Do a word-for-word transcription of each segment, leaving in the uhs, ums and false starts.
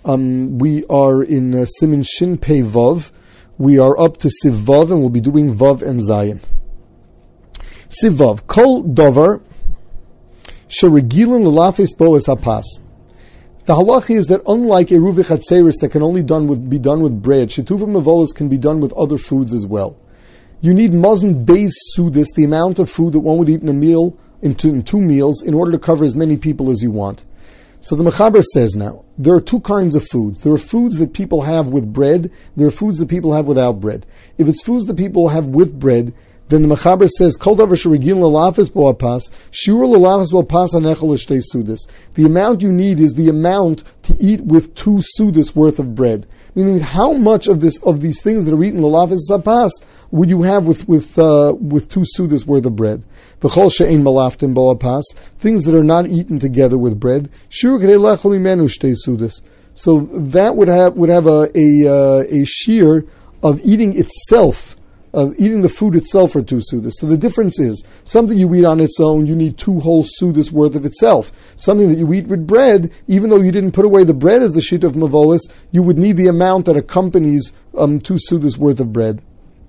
Um, we are in uh, Siman Shin Pei Vav. We are up to Siv Vav, and we'll be doing Vav and Zayin. Siv Vav. Kol Dover Sheregilin L'Lafis Boas Hapas. The halacha is that unlike Eruv Chatzeris that can only done with, be done with bread, Shetuvim Mavolas can be done with other foods as well. You need Mazon Beis Sudis, the amount of food that one would eat in a meal, in two, in two meals, in order to cover as many people as you want. So the Mechaber says now, there are two kinds of foods. There are foods that people have with bread, there are foods that people have without bread. If it's foods that people have with bread, then the Mechaber says, Kol davar sheregilin l'lafis bo hapas, shiur l'lafis bo hapas hanechel l'shtei sudis. The amount you need is the amount to eat with two sudis worth of bread. Meaning, how much of this of these things that are eaten l'lafis hapas would you have with with uh, with two sudis worth of bread? V'chol she'ein malaftim bo hapas, things that are not eaten together with bread. Shiur k'dei lechol mimenu shtei sudis. So that would have would have a a, uh, a shear of eating itself. Of eating the food itself for two sudas. So the difference is, something you eat on its own, you need two whole sudas worth of itself. Something that you eat with bread, even though you didn't put away the bread as the sheet of mavolis, you would need the amount that accompanies um, two sudas worth of bread.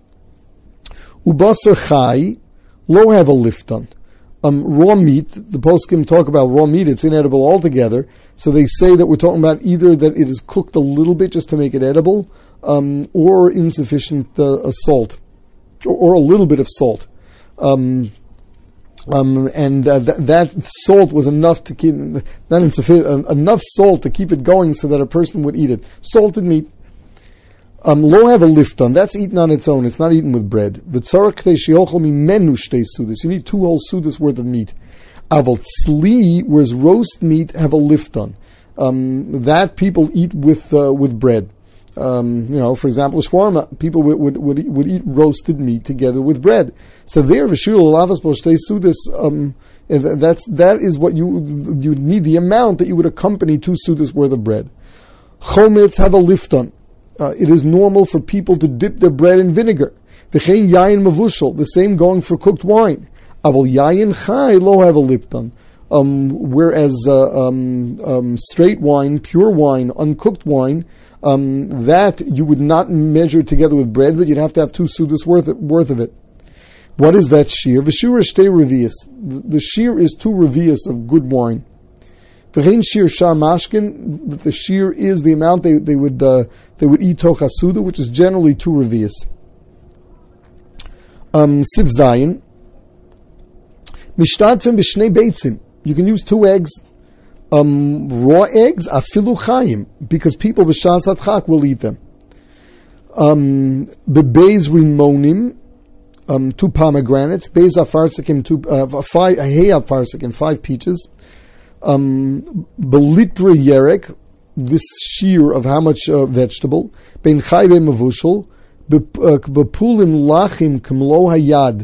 Ubasar chai, lo have a lifton. Um, raw meat, the poskim talk about raw meat, it's inedible altogether. So they say that we're talking about either that it is cooked a little bit just to make it edible, um, or insufficient uh, salt. Or, or a little bit of salt, um, um, and uh, th- that salt was enough to keep not insufficient uh, enough salt to keep it going so that a person would eat it. Salted meat, um, lo have a lifton. That's eaten on its own. It's not eaten with bread. V'tzarach k'tei she'yochel mimenu shtei sudas. You need two whole sudas worth of meat. Aval tzli, whereas roast meat have a lifton. Um, that people eat with uh, with bread. Um, you know, for example, shawarma, people would, would would would eat roasted meat together with bread. So there, v'shul lavas b'shtei sudas. Um, that's that is what you you need, the amount that you would accompany two sudas worth of bread. Chometz have a lifton. Uh, it is normal for people to dip their bread in vinegar. V'chein yayin mavushal. The same going for cooked wine. Avol yayin chai lo have a lifton. Um, whereas uh, um, um, straight wine, pure wine, uncooked wine. Um, that you would not measure together with bread, but you'd have to have two sudas worth, worth of it. What is that shear? V'shur is shtei revius. The shear is two revius of good wine. V'chein shear shar mashkin. The shear is the amount they, they would uh, they would eat toch hasuda, which is generally two revius. Um, Siv zayin. Mishtadfim b'shnei beitzim. You can use two eggs. Um, raw eggs, afilu chayim, because people b'shas hatchak will eat them. Um, bebeis rimonim, um, two pomegranates, beis afarsikim, two, uh, five, hey afarsikim, five peaches. Um, belitra yerek, this shear of how much uh, vegetable. Ben chay ben mavushal, bepulim lachim k'mlo hayad,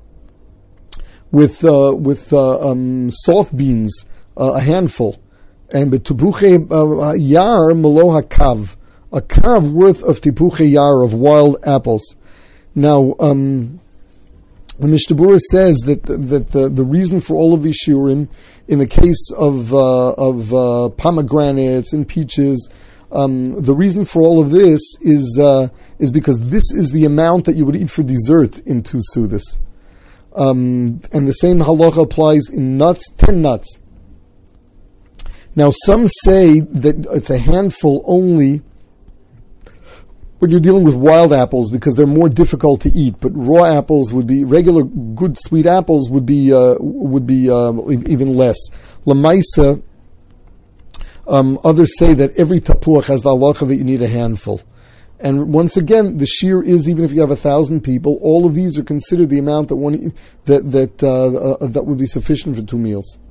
with uh, with uh, um, soft beans. Uh, a handful, and betupuche yar malo hakav, a kav worth of tipuche yar of wild apples. Now, um, the Mishnah Berurah says that that the, the reason for all of these shiurim, in the case of uh, of uh, pomegranates and peaches, um, the reason for all of this is uh, is because this is the amount that you would eat for dessert in two sudas, um, and the same halacha applies in nuts, ten nuts. Now, some say that it's a handful only when you're dealing with wild apples because they're more difficult to eat. But raw apples would be regular, good sweet apples would be uh, would be uh, even less. Lamaisa, um, others say that every tapuach has the halacha that you need a handful. And once again, the shear is even if you have a thousand people, all of these are considered the amount that one that that uh, uh, that would be sufficient for two meals.